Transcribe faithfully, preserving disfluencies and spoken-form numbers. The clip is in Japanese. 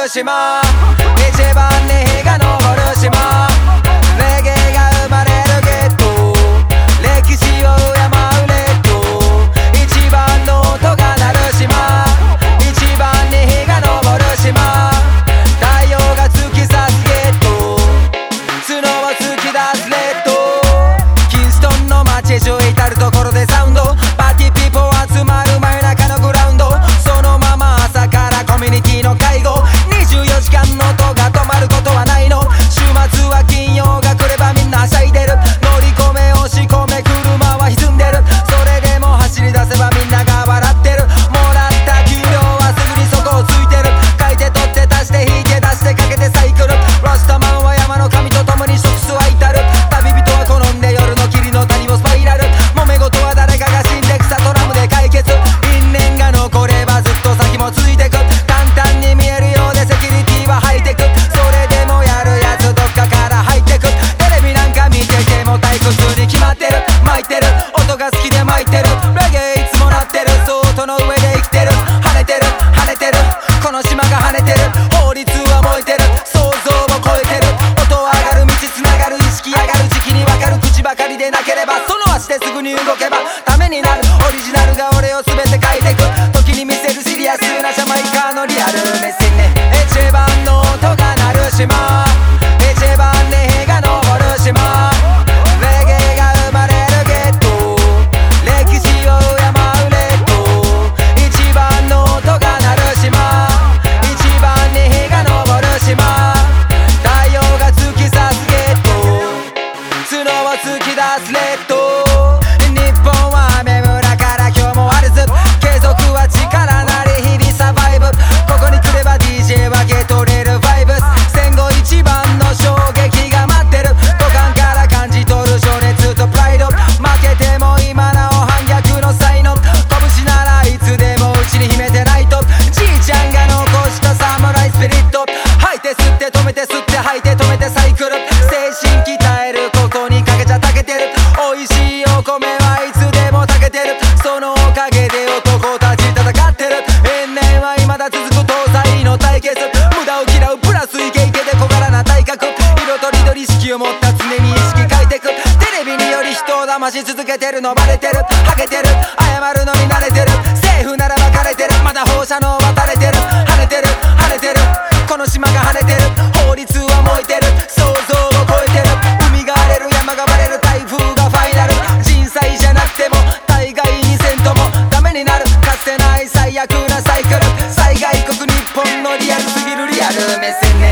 島、一番に日が昇る島、レゲエが生まれるゲット、歴史を敬うレッド、一番の音が鳴る島、一番に日が昇る島、太陽が突き刺すゲット、角を突き出すレッド、キンストンの街中至るところでサウンド、パーティーピーポー集まる真夜中のグラウンド、そのまま朝からコミュニティの会合、にじゅうよじかんの音が止まることはないの、週末は金曜が来ればみんなはしゃいでる、乗り込め押し込め車は歪んでる、それでも走り出せばみんなが笑ってる、もらった給料はすぐにそこをついてる、書いて取って足して引いて出してかけてサイクル、ラスタマンは山の神と共に食すは至る、旅人は好んで夜の霧の谷をスパイラル、揉め事は誰かが死んで草トラムで解決、因縁が残ればずっと先も続いてく、簡単に見えるようでセキュリティはハイテク、それでもやるやつどっかから入ってく、テレビなんか見てても退屈に決まってる、巻いてる音が好きで巻いてる、レゲエいつも鳴ってる、そう音の上で生きてる、跳ねてる跳ねてる、この島が跳ねてる、法律は燃えてる、想像を超えてる、音上がる道つながる意識上がる時期に分かる、口ばかりでなければその足ですぐに動けばためになる、オリジナルが俺を全て変えてく、時に見せるシリアスなジャマイカのリアル目線ね、一番の音が鳴る島、一番に日が昇る島、レゲエが生まれるゲット、歴史を敬うレッド、一番の音が鳴る島、一番に日が昇る島、太陽が突き刺すゲット、角を突き出すレッド、日本は雨村から今日もあるず、継続は力なり日々サバイブ、ここに来れば ディージェー はゲトれるバイブス、戦後一番の衝撃が待ってる、五感から感じ取る情熱とプライド、負けても今なお反逆の才能、拳ならいつでもうちに秘めてないと、じいちゃんが残したサムライスピリット、吐いて吸って止めて吸って吐いて止めてサイクル、精神鍛えることにかけちゃたけてる、美味しいお米はいつでも炊けてる、そのおかげで男たち戦ってる、因縁は未だ続く東西の対決、無駄を嫌うプラスイケイケで小柄な体格、色とりどり意識を持った常に意識変えてく、テレビにより人を騙し続けてるのバレてる、ハゲてる謝るのに慣れてる、政府ならばかれてる、まだ放射能は垂れてる、跳ねてる跳ねてる、この島が跳ねてる、法律は燃えてる、想像を超えてる、海が荒れる山がバレる、台風がファイナル、人災じゃなくても大概にせんともダメになる、かつてない最悪なサイクル、災害国日本のリアルすぎるリアル目線ね。